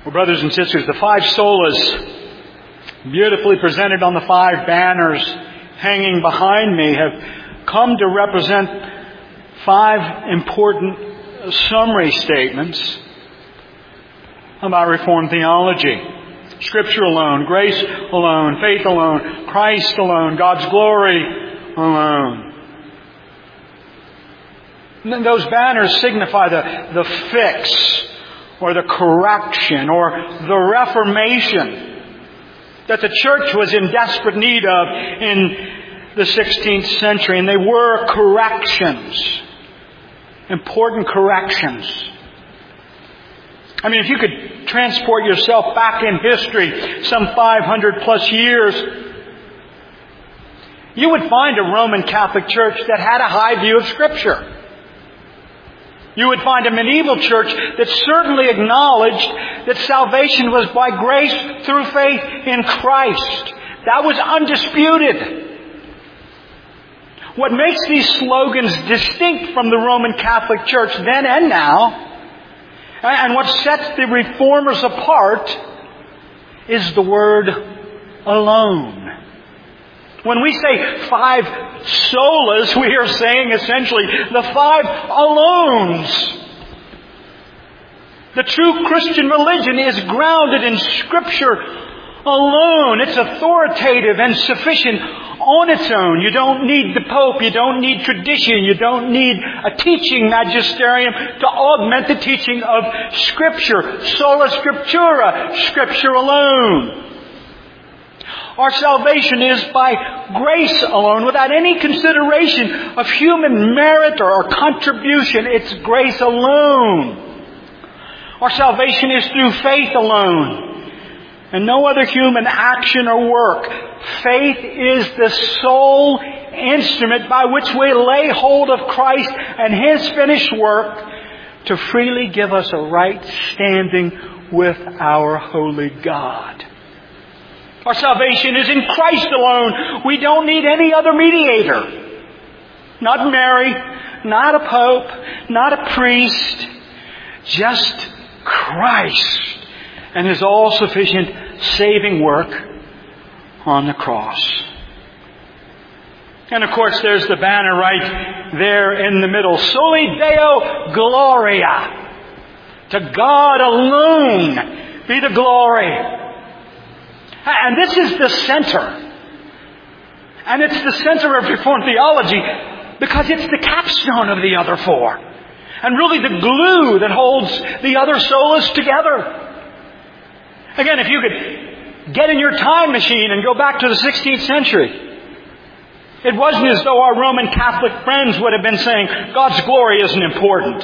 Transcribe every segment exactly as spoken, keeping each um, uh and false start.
Well, brothers and sisters, the five solas, beautifully presented on the five banners hanging behind me, have come to represent five important summary statements about Reformed theology. Scripture alone, grace alone, faith alone, Christ alone, God's glory alone. And those banners signify the, the fix, or the correction, or the reformation that the church was in desperate need of in the sixteenth century. And they were corrections. Important corrections. I mean, if you could transport yourself back in history some five hundred plus years, you would find a Roman Catholic Church that had a high view of Scripture. You would find a medieval church that certainly acknowledged that salvation was by grace through faith in Christ. That was undisputed. What makes these slogans distinct from the Roman Catholic Church then and now, and what sets the Reformers apart, is the word alone. When we say five solas, we are saying essentially the five alones. The true Christian religion is grounded in Scripture alone. It's authoritative and sufficient on its own. You don't need the Pope. You don't need tradition. You don't need a teaching magisterium to augment the teaching of Scripture. Sola Scriptura, Scripture alone. Our salvation is by grace alone, without any consideration of human merit or contribution. It's grace alone. Our salvation is through faith alone, and no other human action or work. Faith is the sole instrument by which we lay hold of Christ and His finished work to freely give us a right standing with our holy God. Our salvation is in Christ alone. We don't need any other mediator. Not Mary, not a pope, not a priest. Just Christ and His all-sufficient saving work on the cross. And of course there's the banner right there in the middle. Soli Deo Gloria. To God alone be the glory. And this is the center. And it's the center of Reformed theology because it's the capstone of the other four. And really the glue that holds the other solas together. Again, if you could get in your time machine and go back to the sixteenth century, it wasn't as though our Roman Catholic friends would have been saying God's glory isn't important.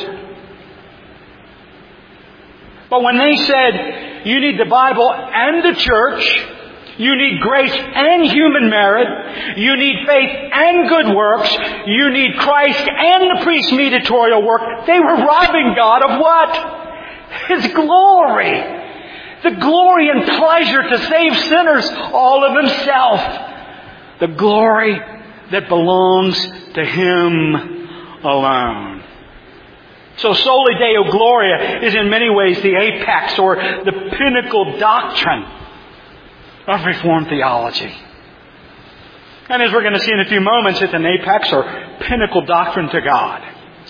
But when they said, you need the Bible and the church, you need grace and human merit, you need faith and good works, you need Christ and the priest's mediatorial work, they were robbing God of what? His glory. The glory and pleasure to save sinners all of Himself. The glory that belongs to Him alone. So Soli Deo Gloria is in many ways the apex or the pinnacle doctrine of Reformed theology. And as we're going to see in a few moments, it's an apex or pinnacle doctrine to God.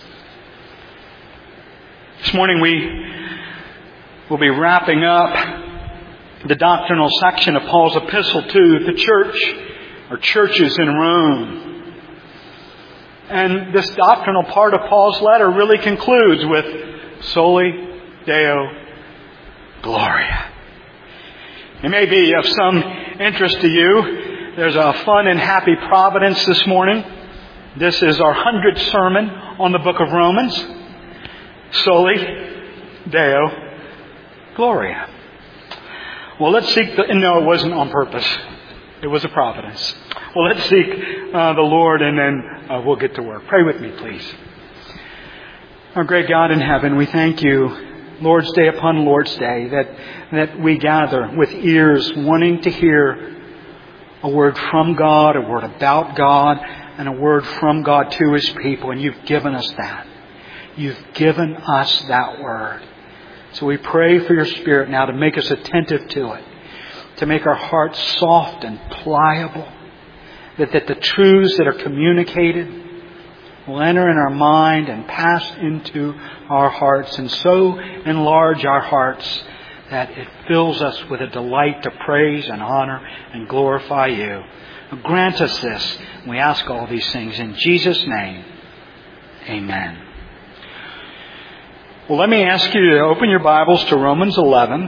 This morning we will be wrapping up the doctrinal section of Paul's epistle to the church or churches in Rome. And this doctrinal part of Paul's letter really concludes with Soli Deo Gloria. It may be of some interest to you. There's a fun and happy providence this morning. This is our hundredth sermon on the book of Romans. Soli Deo Gloria. Well, let's seek the... No, it wasn't on purpose. It was a providence. Well, let's seek uh, the Lord and then uh, we'll get to work. Pray with me, please. Our great God in heaven, we thank You, Lord's Day upon Lord's Day, that, that we gather with ears wanting to hear a word from God, a word about God, and a word from God to His people. And You've given us that. You've given us that word. So we pray for your Spirit now to make us attentive to it, to make our hearts soft and pliable, that, that the truths that are communicated will enter in our mind and pass into our hearts, and so enlarge our hearts that it fills us with a delight to praise and honor and glorify you. Grant us this. We ask all these things in Jesus' name. Amen. Well, let me ask you to open your Bibles to Romans eleven.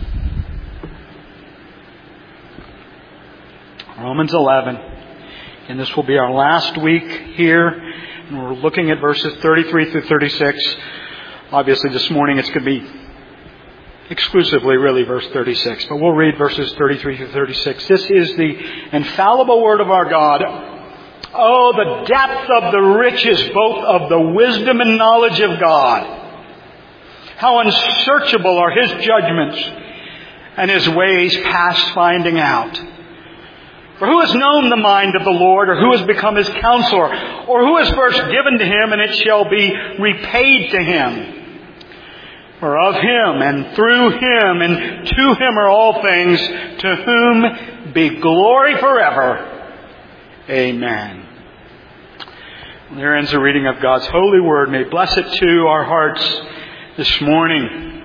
Romans eleven. And this will be our last week here. And we're looking at verses thirty-three through thirty-six. Obviously this morning it's going to be exclusively really verse thirty-six. But we'll read verses thirty-three through thirty-six. This is the infallible Word of our God. Oh, the depth of the riches both of the wisdom and knowledge of God. How unsearchable are His judgments and His ways past finding out. For who has known the mind of the Lord, or who has become His counselor, or who has first given to Him, and it shall be repaid to Him? For of Him, and through Him, and to Him are all things, to whom be glory forever. Amen. There ends the reading of God's holy word. May it bless it to our hearts this morning.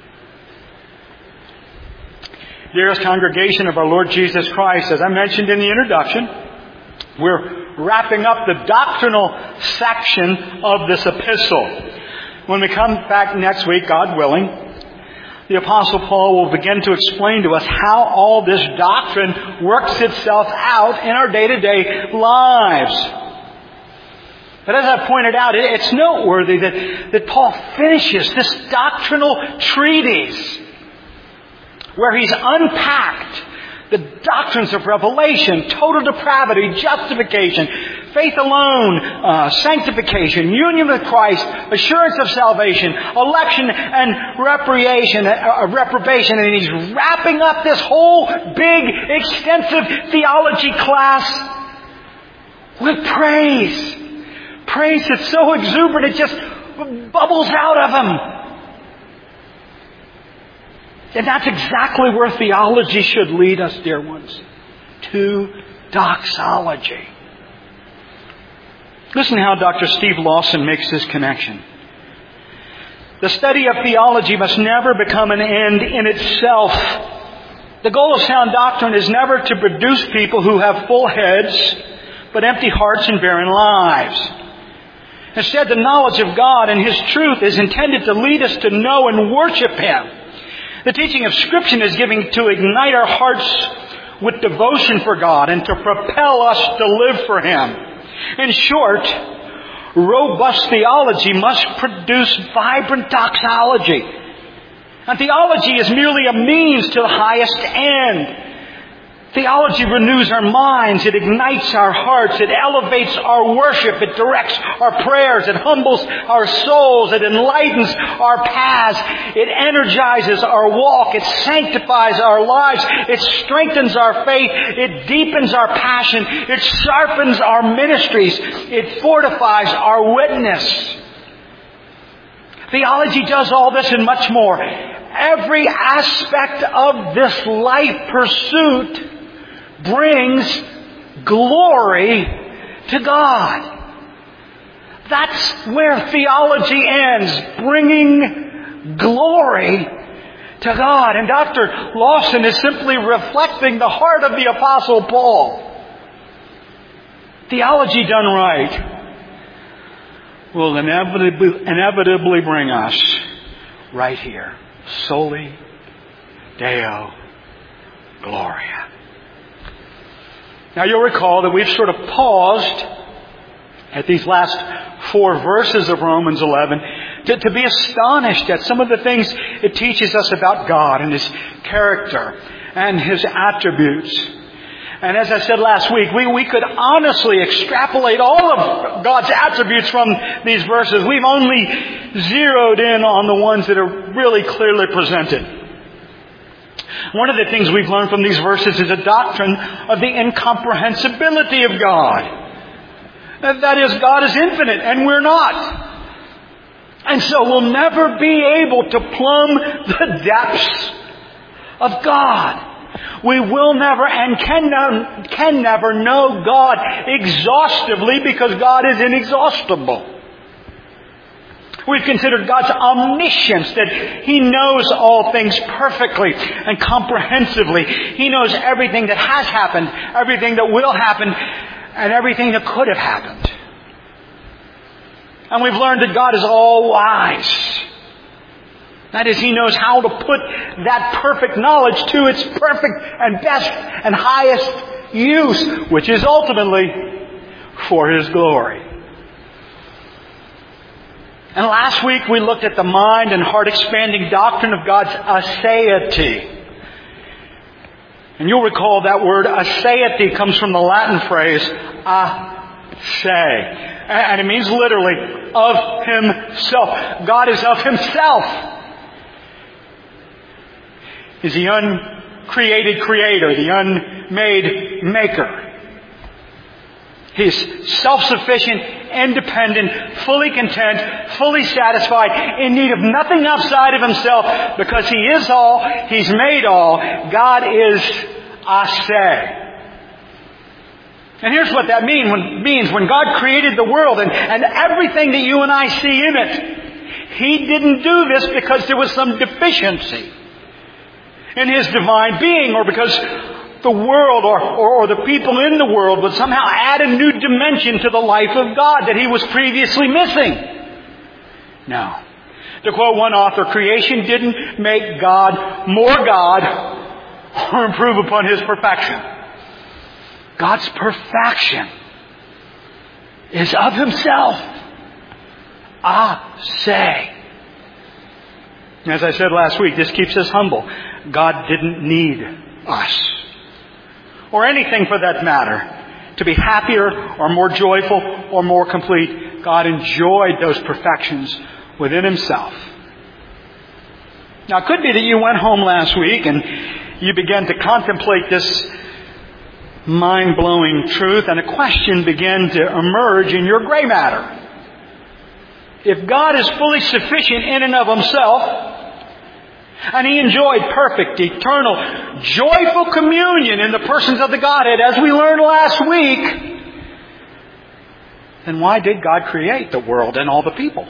Dearest congregation of our Lord Jesus Christ, as I mentioned in the introduction, we're wrapping up the doctrinal section of this epistle. When we come back next week, God willing, the Apostle Paul will begin to explain to us how all this doctrine works itself out in our day-to-day lives. But as I pointed out, it's noteworthy that, that Paul finishes this doctrinal treatise where he's unpacked the doctrines of revelation, total depravity, justification, faith alone, uh, sanctification, union with Christ, assurance of salvation, election and reprobation, uh, reprobation. And he's wrapping up this whole big, extensive theology class with praise. Praise that's so exuberant it just bubbles out of him. And that's exactly where theology should lead us, dear ones. To doxology. Listen how Doctor Steve Lawson makes this connection. The study of theology must never become an end in itself. The goal of sound doctrine is never to produce people who have full heads, but empty hearts and barren lives. Instead, the knowledge of God and His truth is intended to lead us to know and worship Him. The teaching of Scripture is given to ignite our hearts with devotion for God and to propel us to live for Him. In short, robust theology must produce vibrant doxology. And theology is merely a means to the highest end. Theology renews our minds. It ignites our hearts. It elevates our worship. It directs our prayers. It humbles our souls. It enlightens our paths. It energizes our walk. It sanctifies our lives. It strengthens our faith. It deepens our passion. It sharpens our ministries. It fortifies our witness. Theology does all this and much more. Every aspect of this life pursuit brings glory to God. That's where theology ends, bringing glory to God. And Doctor Lawson is simply reflecting the heart of the Apostle Paul. Theology done right will inevitably, inevitably bring us right here. Soli Deo Gloria. Now you'll recall that we've sort of paused at these last four verses of Romans eleven to, to be astonished at some of the things it teaches us about God and His character and His attributes. And as I said last week, we, we could honestly extrapolate all of God's attributes from these verses. We've only zeroed in on the ones that are really clearly presented. One of the things we've learned from these verses is a doctrine of the incomprehensibility of God. That is, God is infinite and we're not. And so we'll never be able to plumb the depths of God. We will never and can, no, can never know God exhaustively because God is inexhaustible. We've considered God's omniscience, that He knows all things perfectly and comprehensively. He knows everything that has happened, everything that will happen, and everything that could have happened. And we've learned that God is all-wise. That is, He knows how to put that perfect knowledge to its perfect and best and highest use, which is ultimately for His glory. And last week we looked at the mind and heart expanding doctrine of God's aseity. And you'll recall that word aseity comes from the Latin phrase ase. And it means literally of Himself. God is of Himself. He's the uncreated creator, the unmade maker. He's self-sufficient, independent, fully content, fully satisfied, in need of nothing outside of Himself because He is all, He's made all. God is ase. And here's what that mean, when, means. When God created the world and, and everything that you and I see in it, He didn't do this because there was some deficiency in His divine being, or because the world or, or, or the people in the world would somehow add a new dimension to the life of God that He was previously missing. No. To quote one author, creation didn't make God more God or improve upon His perfection. God's perfection is of Himself. Ase. As I said last week, this keeps us humble. God didn't need us, or anything for that matter, to be happier or more joyful or more complete. God enjoyed those perfections within Himself. Now, it could be that you went home last week and you began to contemplate this mind-blowing truth, and a question began to emerge in your gray matter. If God is fully sufficient in and of Himself, and He enjoyed perfect, eternal, joyful communion in the persons of the Godhead, as we learned last week, then why did God create the world and all the people?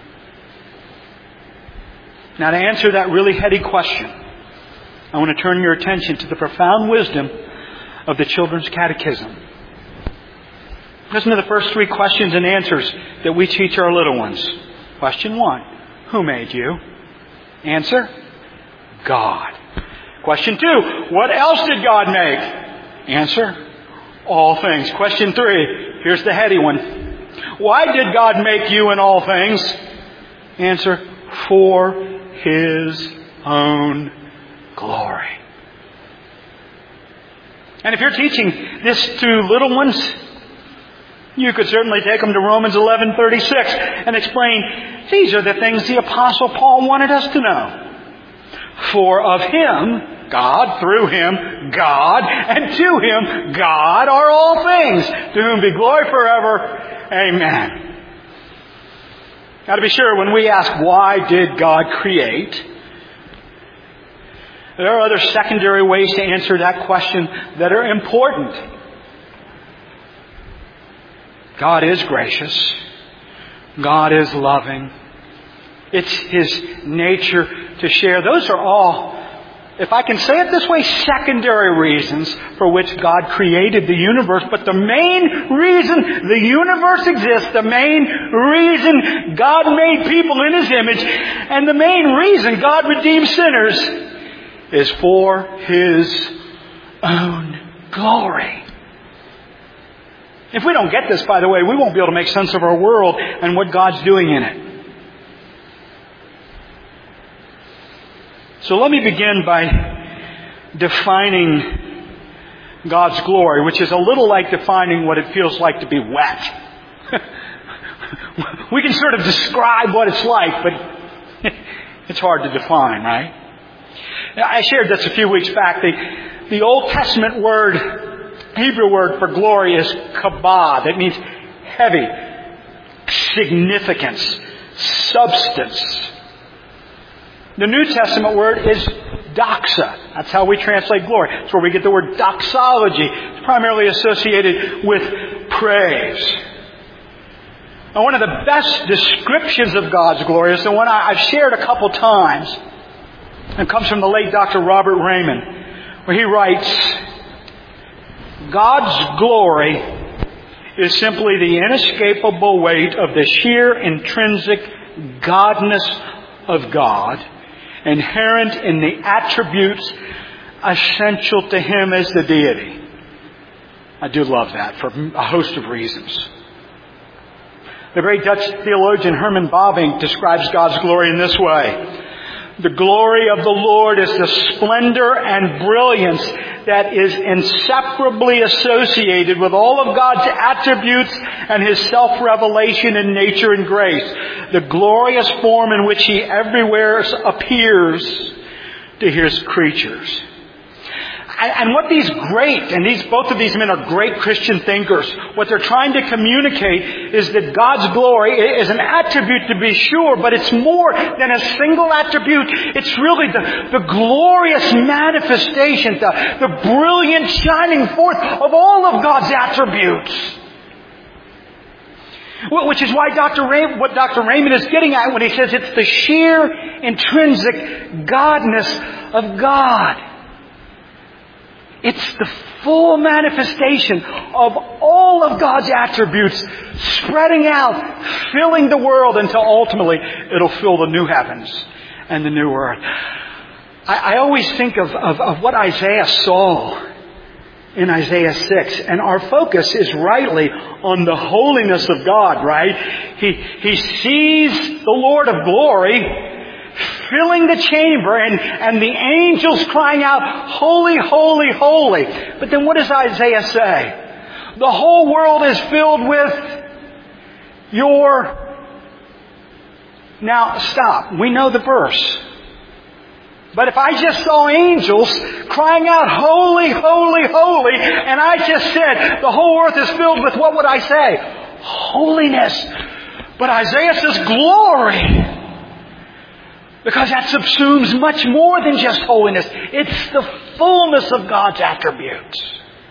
Now, to answer that really heady question, I want to turn your attention to the profound wisdom of the Children's Catechism. Listen to the first three questions and answers that we teach our little ones. Question one, who made you? Answer, God. Question two, what else did God make? Answer, all things. Question three, here's the heady one. Why did God make you and all things? Answer, for His own glory. And if you're teaching this to little ones, you could certainly take them to Romans eleven thirty-six and explain, these are the things the Apostle Paul wanted us to know. For of Him, God, through Him, God, and to Him, God, are all things, to whom be glory forever. Amen. Now, to be sure, when we ask, why did God create? There are other secondary ways to answer that question that are important. God is gracious. God is loving. It's His nature to share. Those are all, if I can say it this way, secondary reasons for which God created the universe. But the main reason the universe exists, the main reason God made people in His image, and the main reason God redeemed sinners is for His own glory. If we don't get this, by the way, we won't be able to make sense of our world and what God's doing in it. So let me begin by defining God's glory, which is a little like defining what it feels like to be wet. We can sort of describe what it's like, but it's hard to define, right? I shared this a few weeks back. The, the Old Testament word, Hebrew word for glory is kabod. That means heavy, significance, substance. The New Testament word is doxa. That's how we translate glory. That's where we get the word doxology. It's primarily associated with praise. Now, one of the best descriptions of God's glory is the one I've shared a couple times. It comes from the late Doctor Robert Raymond, where he writes, God's glory is simply the inescapable weight of the sheer intrinsic godness of God, inherent in the attributes essential to Him as the deity. I do love that for a host of reasons. The great Dutch theologian Herman Bavinck describes God's glory in this way. The glory of the Lord is the splendor and brilliance that is inseparably associated with all of God's attributes and His self-revelation in nature and grace. The glorious form in which He everywhere appears to His creatures. And what these great, and these both of these men are great Christian thinkers, what they're trying to communicate is that God's glory is an attribute to be sure, but it's more than a single attribute. It's really the, the glorious manifestation, the, the brilliant shining forth of all of God's attributes. Which is why Doctor Ray, what Doctor Raymond is getting at when he says it's the sheer intrinsic godness of God. It's the full manifestation of all of God's attributes spreading out, filling the world until ultimately it'll fill the new heavens and the new earth. I, I always think of, of, of what Isaiah saw in Isaiah six, and our focus is rightly on the holiness of God, right? He, he sees the Lord of glory filling the chamber and, and the angels crying out, holy, holy, holy. But then what does Isaiah say? The whole world is filled with your... Now, stop. We know the verse. But if I just saw angels crying out, holy, holy, holy, and I just said, the whole earth is filled with, what would I say? Holiness. But Isaiah says glory. Because that subsumes much more than just holiness. It's the fullness of God's attributes.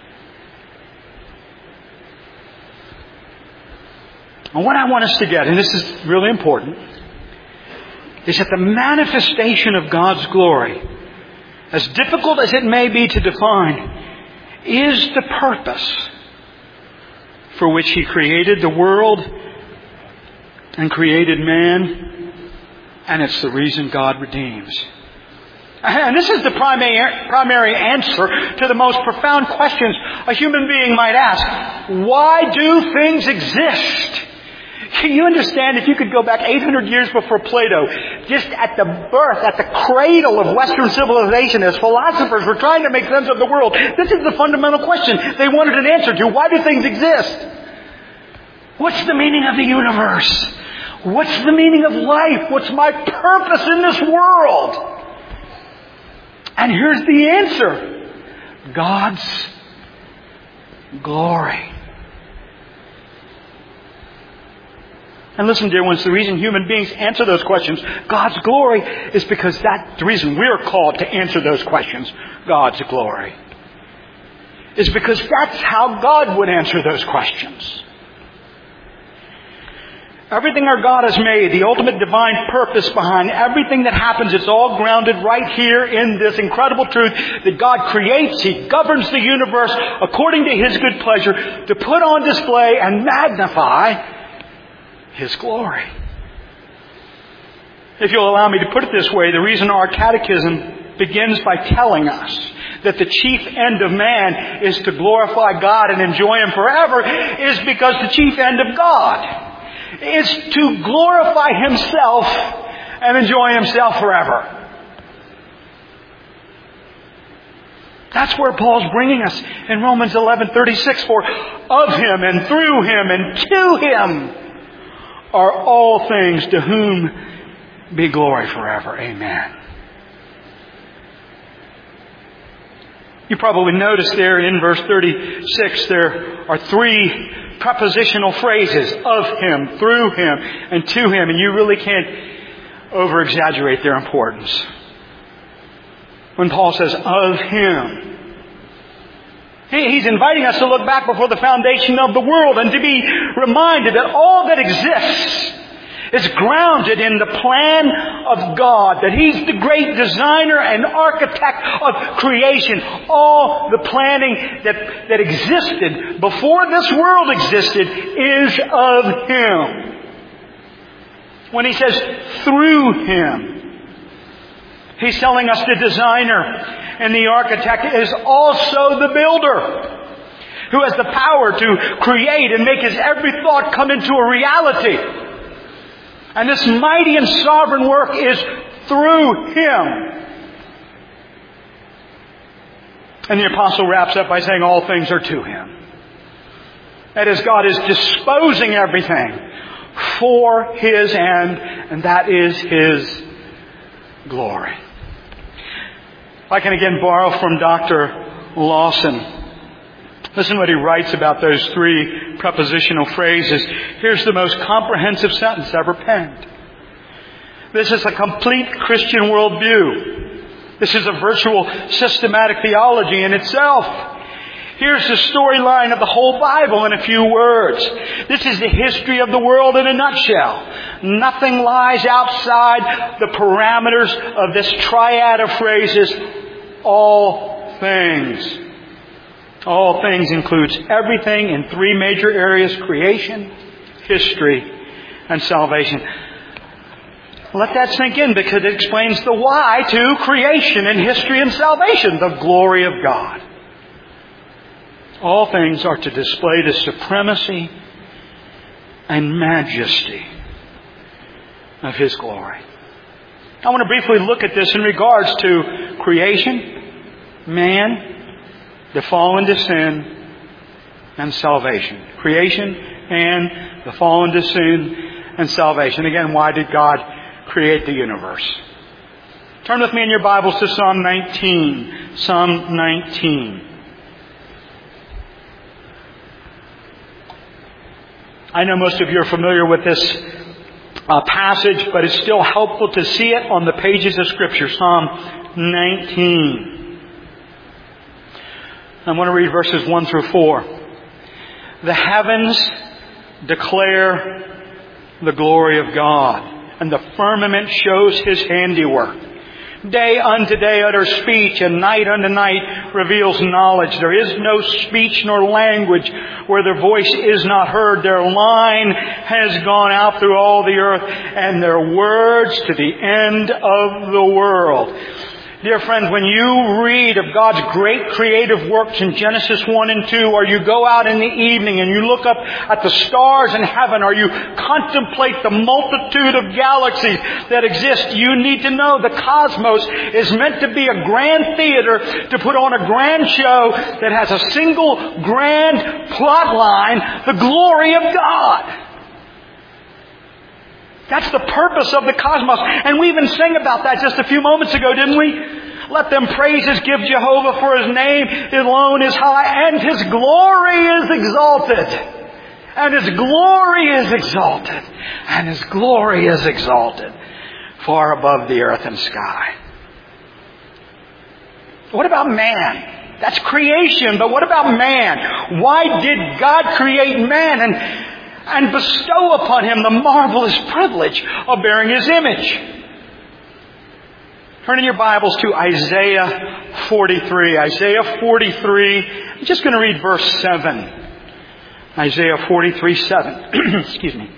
And what I want us to get, and this is really important, is that the manifestation of God's glory, as difficult as it may be to define, is the purpose for which He created the world and created man. And it's the reason God redeems. And this is the primary, primary answer to the most profound questions a human being might ask. Why do things exist? Can you understand if you could go back eight hundred years before Plato, just at the birth, at the cradle of Western civilization, as philosophers were trying to make sense of the world, this is the fundamental question they wanted an answer to. Why do things exist? What's the meaning of the universe? What's the meaning of life? What's my purpose in this world? And here's the answer. God's glory. And listen, dear ones, the reason human beings answer those questions, God's glory, is because that's the reason we're called to answer those questions, God's glory. Is because that's how God would answer those questions. Everything our God has made, the ultimate divine purpose behind everything that happens, it's all grounded right here in this incredible truth that God creates, He governs the universe according to His good pleasure to put on display and magnify His glory. If you'll allow me to put it this way, the reason our catechism begins by telling us that the chief end of man is to glorify God and enjoy Him forever is because the chief end of God is to glorify Himself and enjoy Himself forever. That's where Paul's bringing us in Romans eleven thirty-six. For of Him and through Him and to Him are all things, to whom be glory forever. Amen. You probably noticed there in verse thirty-six there are three prepositional phrases: of Him, through Him, and to Him. And you really can't over-exaggerate their importance. When Paul says, of Him, he's inviting us to look back before the foundation of the world and to be reminded that all that exists is grounded in the plan of God, that He's the great designer and architect of creation. All the planning that, that existed before this world existed is of Him. When He says through Him, He's telling us the designer and the architect is also the builder, who has the power to create and make His every thought come into a reality. And this mighty and sovereign work is through Him. And the apostle wraps up by saying all things are to Him. That is, God is disposing everything for His end, and that is His glory. If I can again borrow from Doctor Lawson. Listen to what he writes about those three prepositional phrases. Here's the most comprehensive sentence ever penned. This is a complete Christian worldview. This is a virtual systematic theology in itself. Here's the storyline of the whole Bible in a few words. This is the history of the world in a nutshell. Nothing lies outside the parameters of this triad of phrases. All things. All things includes everything in three major areas: creation, history, and salvation. Let that sink in, because it explains the why to creation and history and salvation. The glory of God. All things are to display the supremacy and majesty of His glory. I want to briefly look at this in regards to creation, man, the fall into sin, and salvation. Creation and the fall into sin and salvation. Again, why did God create the universe? Turn with me in your Bibles to Psalm nineteen. Psalm nineteen. I know most of you are familiar with this uh, passage, but it's still helpful to see it on the pages of Scripture. Psalm nineteen. I want to read verses one through four. The heavens declare the glory of God, and the firmament shows His handiwork. Day unto day utters speech, and night unto night reveals knowledge. There is no speech nor language where their voice is not heard. Their line has gone out through all the earth, and their words to the end of the world. Dear friends, when you read of God's great creative works in Genesis one and two, or you go out in the evening and you look up at the stars in heaven, or you contemplate the multitude of galaxies that exist, you need to know the cosmos is meant to be a grand theater to put on a grand show that has a single grand plot line, the glory of God. That's the purpose of the cosmos. And we even sang about that just a few moments ago, didn't we? Let them praises give Jehovah, for His name alone is high, and His glory is exalted. And His glory is exalted. And His glory is exalted far above the earth and sky. What about man? That's creation, but what about man? Why did God create man and and bestow upon him the marvelous privilege of bearing His image? Turn in your Bibles to Isaiah forty-three. Isaiah forty-three. I'm just going to read verse seven. Isaiah forty-three, seven. Excuse me.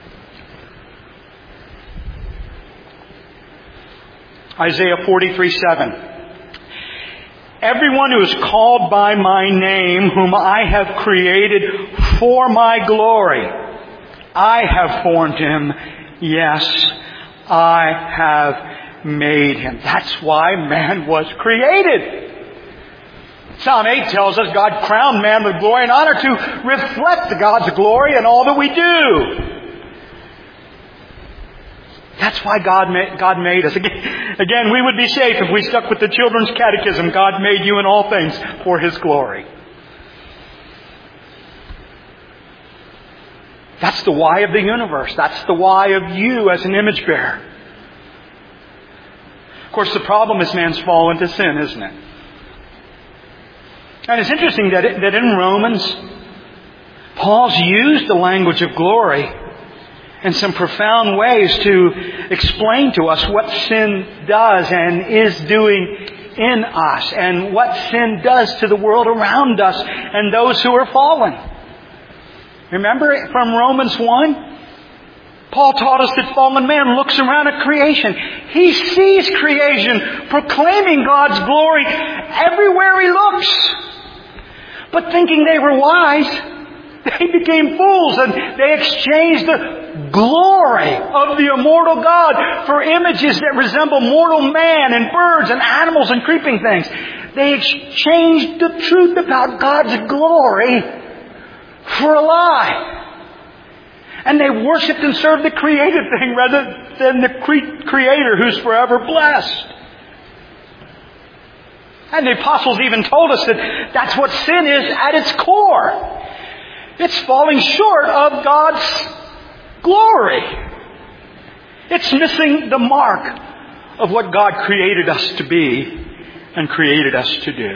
Isaiah forty-three, seven. Everyone who is called by my name, whom I have created for my glory, I have formed him. Yes, I have made him. That's why man was created. Psalm eight tells us God crowned man with glory and honor to reflect God's glory in all that we do. That's why God made, God made us. Again, again, we would be safe if we stuck with the children's catechism. God made you in all things for His glory. That's the why of the universe. That's the why of you as an image bearer. Of course, the problem is man's fall into sin, isn't it? And it's interesting that, it, that in Romans, Paul's used the language of glory in some profound ways to explain to us what sin does and is doing in us, and what sin does to the world around us and those who are fallen. Remember from Romans one? Paul taught us that fallen man looks around at creation. He sees creation proclaiming God's glory everywhere he looks. But thinking they were wise, they became fools, and they exchanged the glory of the immortal God for images that resemble mortal man and birds and animals and creeping things. They exchanged the truth about God's glory for a lie. And they worshipped and served the created thing rather than the cre- Creator who's forever blessed. And the apostles even told us that that's what sin is at its core. It's falling short of God's glory. It's missing the mark of what God created us to be and created us to do.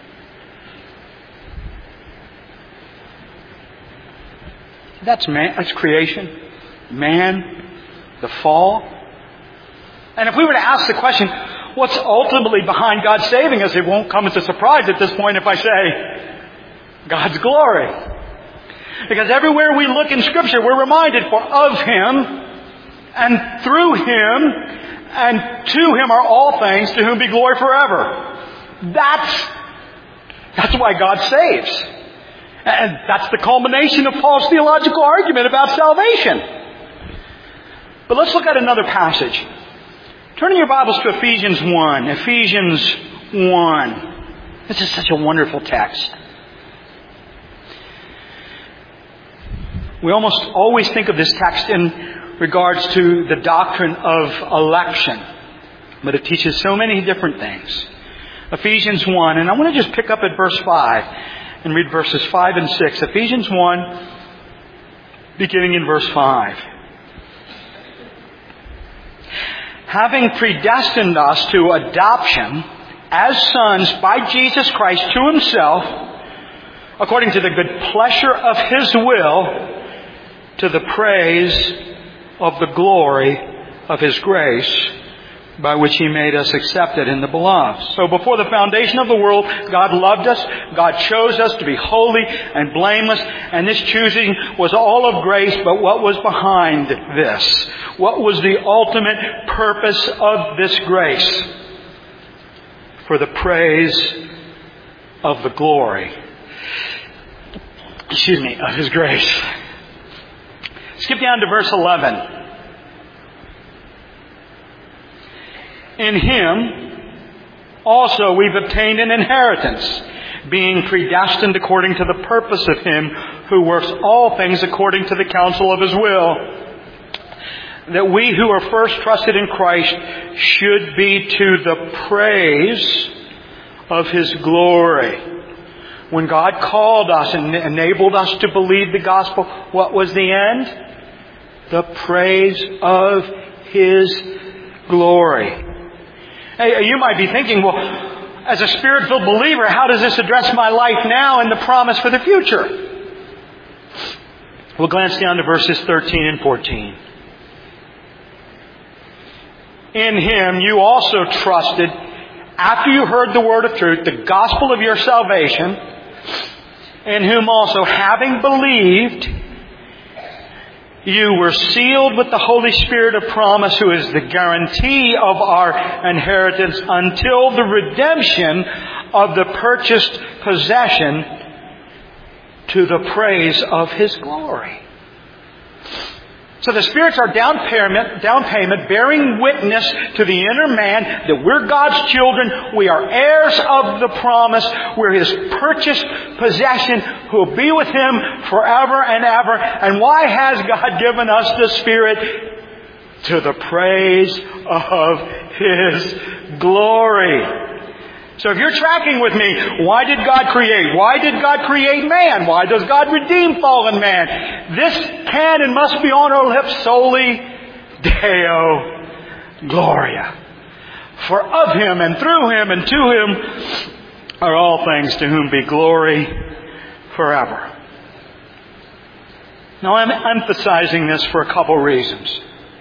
That's man, that's creation. Man, the fall. And if we were to ask the question, what's ultimately behind God saving us? It won't come as a surprise at this point if I say, God's glory. Because everywhere we look in Scripture, we're reminded for of Him, and through Him, and to Him are all things, to whom be glory forever. That's, that's why God saves. And that's the culmination of Paul's theological argument about salvation. But let's look at another passage. Turn in your Bibles to Ephesians one. Ephesians one. This is such a wonderful text. We almost always think of this text in regards to the doctrine of election. But it teaches so many different things. Ephesians one. And I want to just pick up at verse five and read verses five and six. Ephesians one, beginning in verse five. Having predestined us to adoption as sons by Jesus Christ to Himself, according to the good pleasure of His will, to the praise of the glory of His grace, by which He made us accepted in the Beloved. So before the foundation of the world, God loved us. God chose us to be holy and blameless. And this choosing was all of grace. But what was behind this? What was the ultimate purpose of this grace? For the praise of the glory. Excuse me, of His grace. Skip down to verse eleven. In Him also we've obtained an inheritance, being predestined according to the purpose of Him who works all things according to the counsel of His will, that we who are first trusted in Christ should be to the praise of His glory. When God called us and enabled us to believe the gospel, what was the end? The praise of His glory. Hey, you might be thinking, well, as a Spirit-filled believer, how does this address my life now and the promise for the future? We'll glance down to verses thirteen and fourteen. In Him you also trusted, after you heard the word of truth, the gospel of your salvation, in whom also, having believed, you were sealed with the Holy Spirit of promise, who is the guarantee of our inheritance until the redemption of the purchased possession, to the praise of His glory. So the Spirit's our down payment, down payment, bearing witness to the inner man that we're God's children. We are heirs of the promise. We're His purchased possession who will be with Him forever and ever. And why has God given us the Spirit? to the praise of His glory. So if you're tracking with me, why did God create? Why did God create man? Why does God redeem fallen man? This can and must be on our lips solely Deo Gloria. For of Him and through Him and to Him are all things, to whom be glory forever. Now I'm emphasizing this for a couple reasons.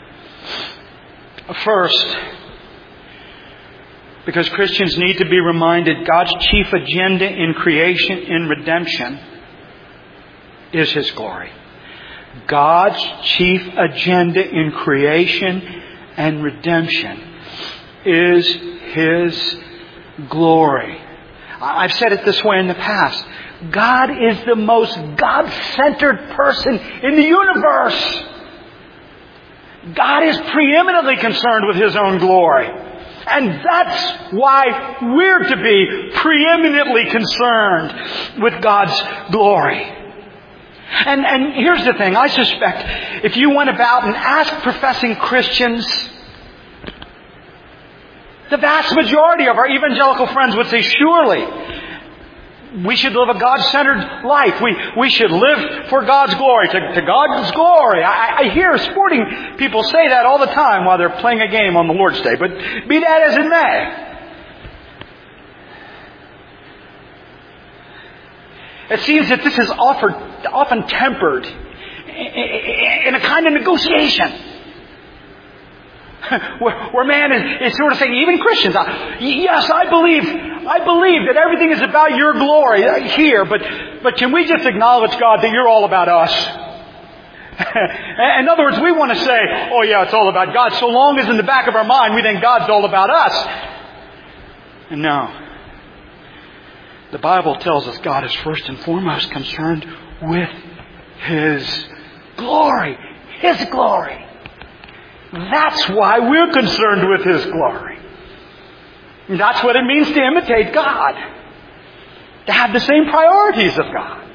First, because Christians need to be reminded God's chief agenda in creation, in redemption, is His glory. God's chief agenda in creation and redemption is His glory. I've said it this way in the past. God is the most God-centered person in the universe. God is preeminently concerned with His own glory. And that's why we're to be preeminently concerned with God's glory. And, and here's the thing. I suspect if you went about and asked professing Christians, the vast majority of our evangelical friends would say, surely we should live a God-centered life. We we should live for God's glory, to, to God's glory. I, I hear sporting people say that all the time while they're playing a game on the Lord's Day. But be that as it may, it seems that this is offered, often tempered in a kind of negotiation. Where, where man is, is sort of saying, even Christians, yes, I believe, I believe that everything is about your glory here, but, but can we just acknowledge, God, that you're all about us? In other words, we want to say, oh yeah, it's all about God, so long as in the back of our mind we think God's all about us. And no. The Bible tells us God is first and foremost concerned with His glory. His glory. That's why we're concerned with His glory. And that's what it means to imitate God. To have the same priorities of God.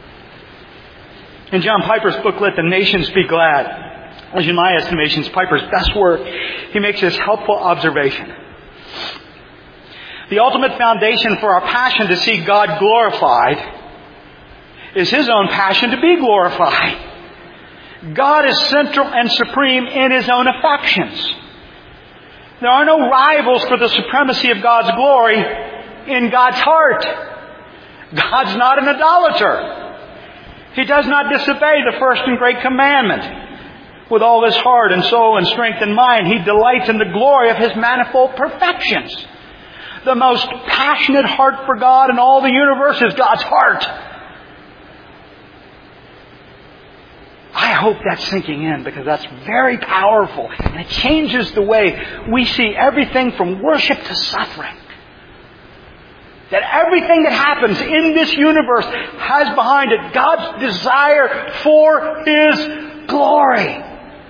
In John Piper's booklet, The Nations Be Glad, which in my estimation is Piper's best work, he makes this helpful observation. The ultimate foundation for our passion to see God glorified is His own passion to be glorified. God is central and supreme in His own affections. There are no rivals for the supremacy of God's glory in God's heart. God's not an idolater. He does not disobey the first and great commandment. With all His heart and soul and strength and mind, He delights in the glory of His manifold perfections. The most passionate heart for God in all the universe is God's heart. I hope that's sinking in, because that's very powerful. And it changes the way we see everything from worship to suffering. That everything that happens in this universe has behind it God's desire for His glory.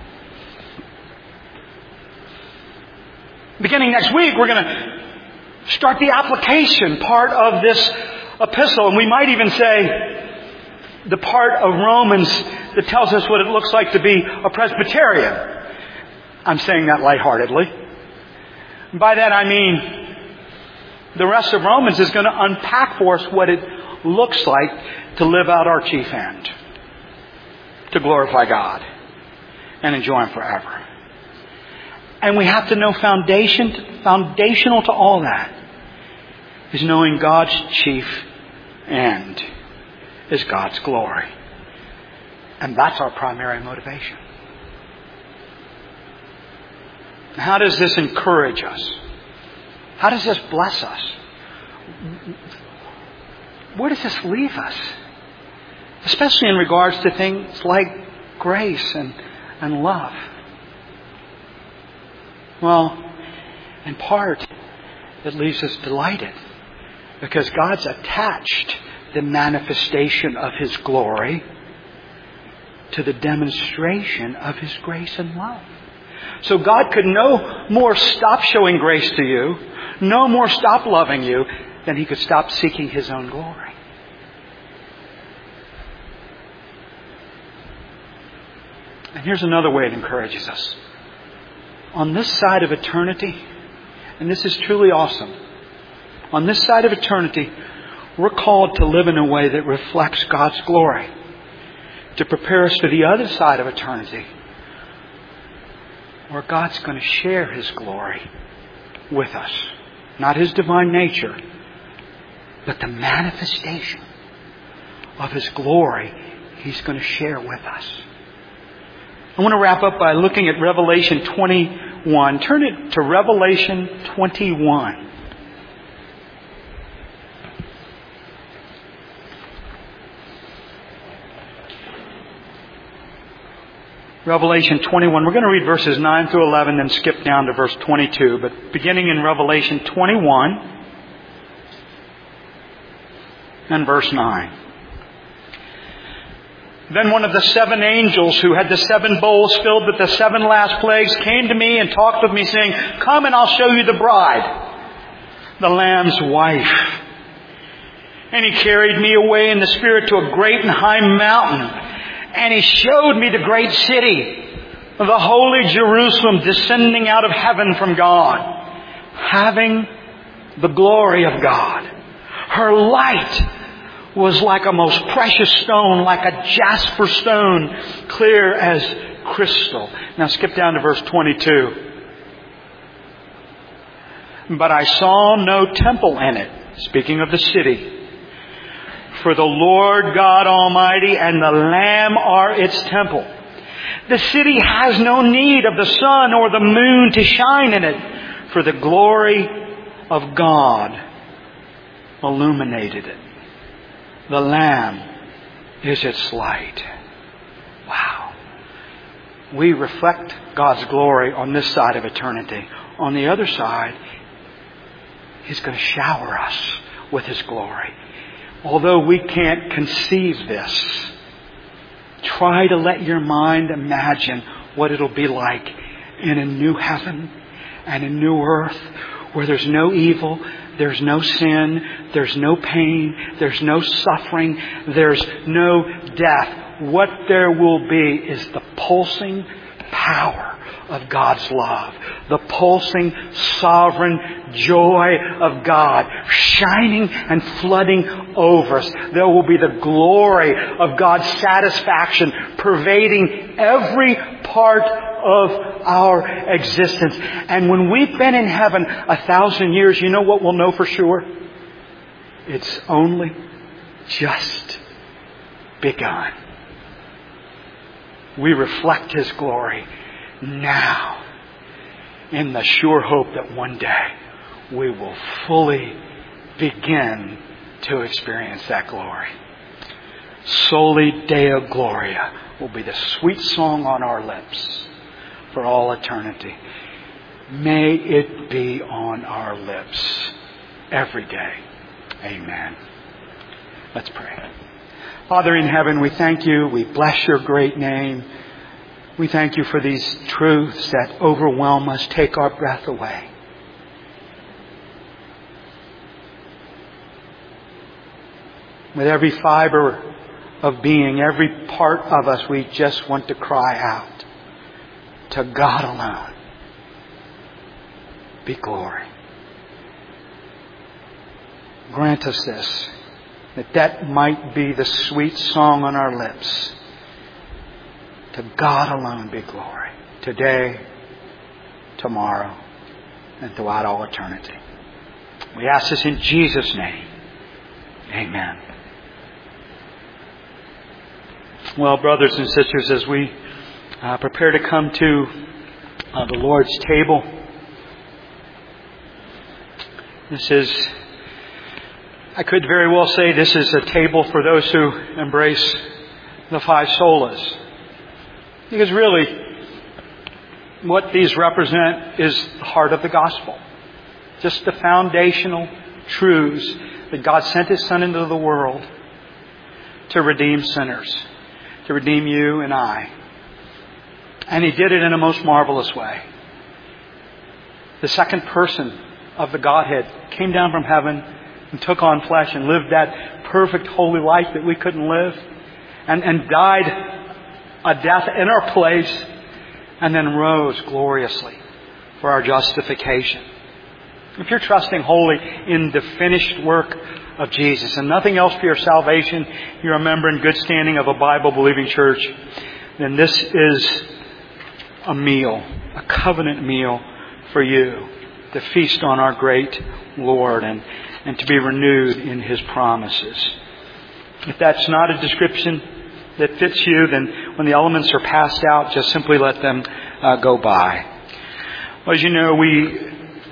Beginning next week, we're going to start the application part of this epistle. And we might even say the part of Romans that tells us what it looks like to be a Presbyterian. I'm saying that lightheartedly. By that I mean the rest of Romans is going to unpack for us what it looks like to live out our chief end. To glorify God and enjoy Him forever. And we have to know foundation, foundational to all that is knowing God's chief end is God's glory. And that's our primary motivation. How does this encourage us? How does this bless us? Where does this leave us? Especially in regards to things like grace and, and love. Well, in part, it leaves us delighted. Because God's attached the manifestation of His glory to the demonstration of His grace and love. So God could no more stop showing grace to you, no more stop loving you, than He could stop seeking His own glory. And here's another way it encourages us. on this side of eternity, and this is truly awesome, on this side of eternity, we're called to live in a way that reflects God's glory, to prepare us for the other side of eternity, where God's going to share His glory with us. Not His divine nature, but the manifestation of His glory He's going to share with us. I want to wrap up by looking at Revelation twenty-one. Turn it to Revelation twenty-one. Revelation twenty-one. We're going to read verses nine through eleven, then skip down to verse twenty-two. But beginning in Revelation twenty-one and verse nine. Then one of the seven angels who had the seven bowls filled with the seven last plagues came to me and talked with me, saying, "Come and I'll show you the bride, the Lamb's wife." And He carried me away in the Spirit to a great and high mountain. And He showed me the great city, the holy Jerusalem, descending out of heaven from God, having the glory of God. Her light was like a most precious stone, like a jasper stone, clear as crystal. Now skip down to verse twenty-two. But I saw no temple in it, speaking of the city. For the Lord God Almighty and the Lamb are its temple. The city has no need of the sun or the moon to shine in it, for the glory of God illuminated it. The Lamb is its light. Wow. We reflect God's glory on this side of eternity. On the other side, He's going to shower us with His glory. Although we can't conceive this, try to let your mind imagine what it'll be like in a new heaven and a new earth where there's no evil, there's no sin, there's no pain, there's no suffering, there's no death. What there will be is the pulsing power of God's love. The pulsing, sovereign joy of God shining and flooding over us. There will be the glory of God's satisfaction pervading every part of our existence. And when we've been in heaven a thousand years, you know what we'll know for sure? It's only just begun. We reflect His glory now, in the sure hope that one day we will fully begin to experience that glory. Soli Deo Gloria will be the sweet song on our lips for all eternity. May it be on our lips every day. Amen. Let's pray. Father in heaven, we thank You. We bless Your great name. We thank You for these truths that overwhelm us, take our breath away. With every fiber of being, every part of us, we just want to cry out, to God alone be glory. Grant us this, that that might be the sweet song on our lips. To God alone be glory, today, tomorrow, and throughout all eternity. We ask this in Jesus' name. Amen. Well, brothers and sisters, as we uh, prepare to come to uh, the Lord's table, this is, I could very well say this is a table for those who embrace the five solas. Because really, what these represent is the heart of the gospel. Just the foundational truths that God sent His Son into the world to redeem sinners, to redeem you and I. And He did it in a most marvelous way. The second person of the Godhead came down from heaven and took on flesh and lived that perfect holy life that we couldn't live, and, and died a death in our place, and then rose gloriously for our justification. If you're trusting wholly in the finished work of Jesus and nothing else for your salvation, you're a member in good standing of a Bible-believing church, then this is a meal, a covenant meal for you to feast on our great Lord and, and to be renewed in His promises. If that's not a description that fits you, then when the elements are passed out, just simply let them uh, go by. Well, as you know, we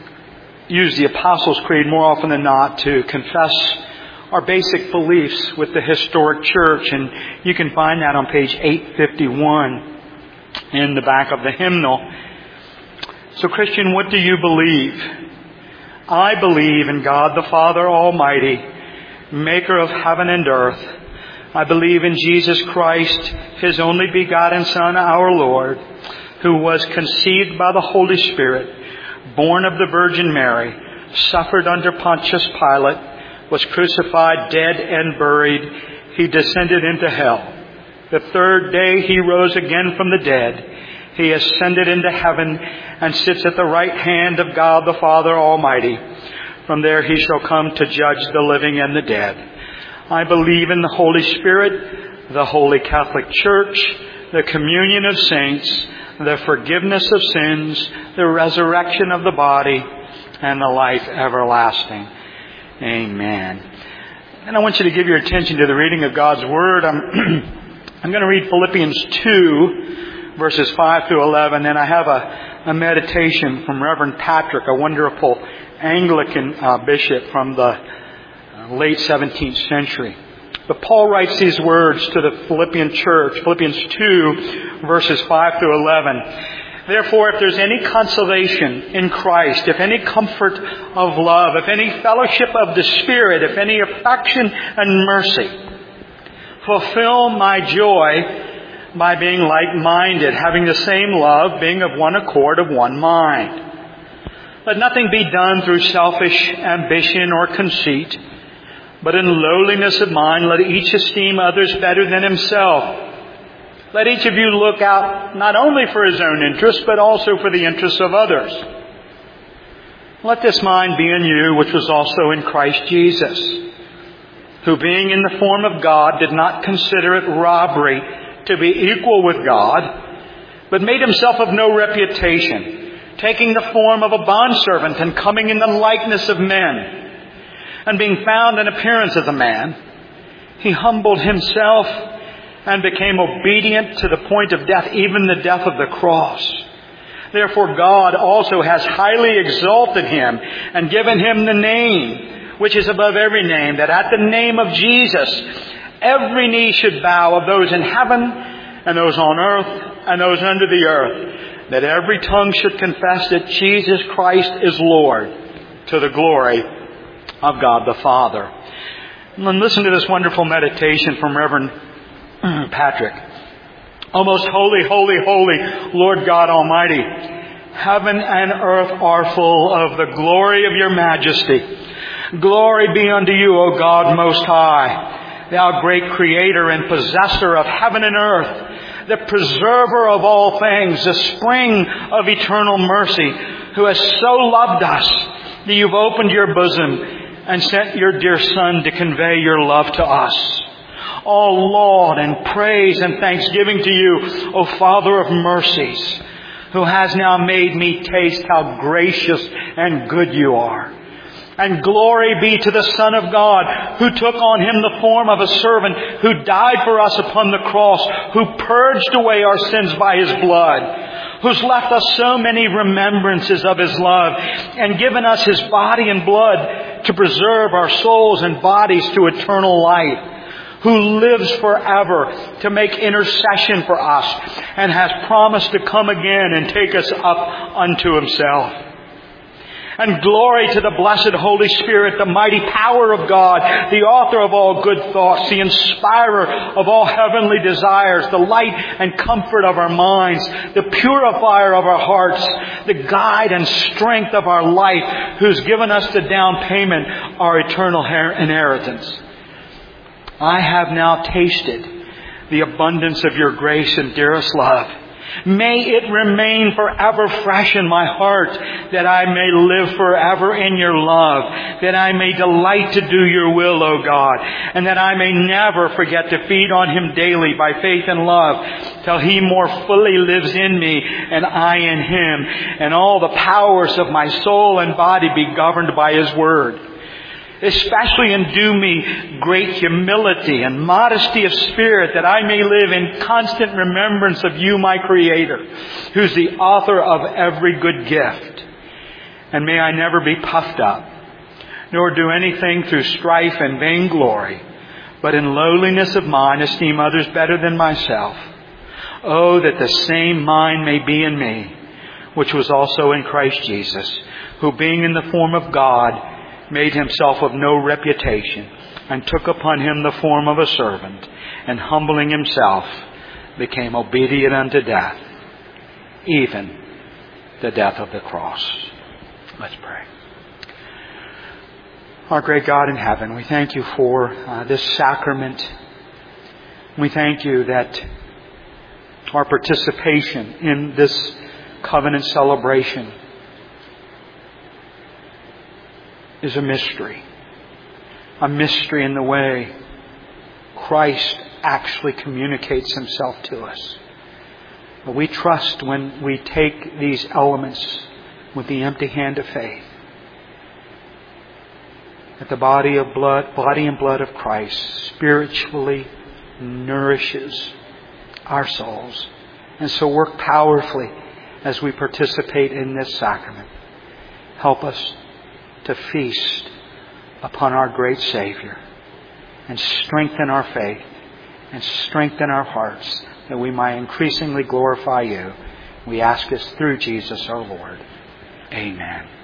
use the Apostles' Creed more often than not to confess our basic beliefs with the historic church, and you can find that on page eight fifty-one in the back of the hymnal. So, Christian, what do you believe? I believe in God the Father Almighty, maker of heaven and earth. I believe in Jesus Christ, His only begotten Son, our Lord, who was conceived by the Holy Spirit, born of the Virgin Mary, suffered under Pontius Pilate, was crucified, dead, and buried. He descended into hell. The third day He rose again from the dead. He ascended into heaven and sits at the right hand of God the Father Almighty. From there He shall come to judge the living and the dead. I believe in the Holy Spirit, the Holy Catholic Church, the communion of saints, the forgiveness of sins, the resurrection of the body, and the life everlasting. Amen. And I want you to give your attention to the reading of God's Word. I'm, I'm going to read Philippians two, verses five through eleven. And I have a, a meditation from Reverend Patrick, a wonderful Anglican uh, bishop from the uh, late seventeenth century. But Paul writes these words to the Philippian church, Philippians two, verses five through eleven. Therefore, if there's any consolation in Christ, if any comfort of love, if any fellowship of the Spirit, if any affection and mercy, fulfill my joy by being like-minded, having the same love, being of one accord, of one mind. Let nothing be done through selfish ambition or conceit, but in lowliness of mind, let each esteem others better than himself. Let each of you look out not only for his own interests, but also for the interests of others. Let this mind be in you, which was also in Christ Jesus, who being in the form of God did not consider it robbery to be equal with God, but made himself of no reputation, taking the form of a bondservant and coming in the likeness of men. And being found in appearance as a man, He humbled Himself and became obedient to the point of death, even the death of the cross. Therefore God also has highly exalted Him and given Him the name which is above every name, that at the name of Jesus every knee should bow, of those in heaven and those on earth and those under the earth, that every tongue should confess that Jesus Christ is Lord, to the glory of God the Father. And listen to this wonderful meditation from Reverend Patrick. O most holy, holy, holy Lord God Almighty, heaven and earth are full of the glory of your majesty. Glory be unto you, O God most high, thou great creator and possessor of heaven and earth, the preserver of all things, the spring of eternal mercy, who has so loved us that you've opened your bosom and sent your dear Son to convey your love to us. All laud and praise and thanksgiving to you, O Father of mercies, who has now made me taste how gracious and good you are. And glory be to the Son of God, who took on Him the form of a servant, who died for us upon the cross, who purged away our sins by His blood, who's left us so many remembrances of His love, and given us His body and blood to preserve our souls and bodies to eternal life, who lives forever to make intercession for us, and has promised to come again and take us up unto Himself. And glory to the blessed Holy Spirit, the mighty power of God, the author of all good thoughts, the inspirer of all heavenly desires, the light and comfort of our minds, the purifier of our hearts, the guide and strength of our life, who's given us the down payment, our eternal inheritance. I have now tasted the abundance of your grace and dearest love, May it remain forever fresh in my heart, that I may live forever in your love, that I may delight to do your will, O God, and that I may never forget to feed on him daily by faith and love, till he more fully lives in me and I in him, and all the powers of my soul and body be governed by his word. Especially endue me great humility and modesty of spirit, that I may live in constant remembrance of you, my Creator, who's the author of every good gift. And may I never be puffed up, nor do anything through strife and vainglory, but in lowliness of mind esteem others better than myself. Oh, that the same mind may be in me, which was also in Christ Jesus, who being in the form of God, made himself of no reputation, and took upon him the form of a servant, and humbling himself, became obedient unto death, even the death of the cross. Let's pray. Our great God in heaven, we thank you for uh, this sacrament. We thank you that our participation in this covenant celebration is a mystery. A mystery in the way Christ actually communicates himself to us. But we trust when we take these elements with the empty hand of faith, that the body of blood, body and blood of Christ spiritually nourishes our souls, and so work powerfully as we participate in this sacrament. Help us to feast upon our great Savior, and strengthen our faith, and strengthen our hearts, that we might increasingly glorify you. We ask this through Jesus our Lord. Amen.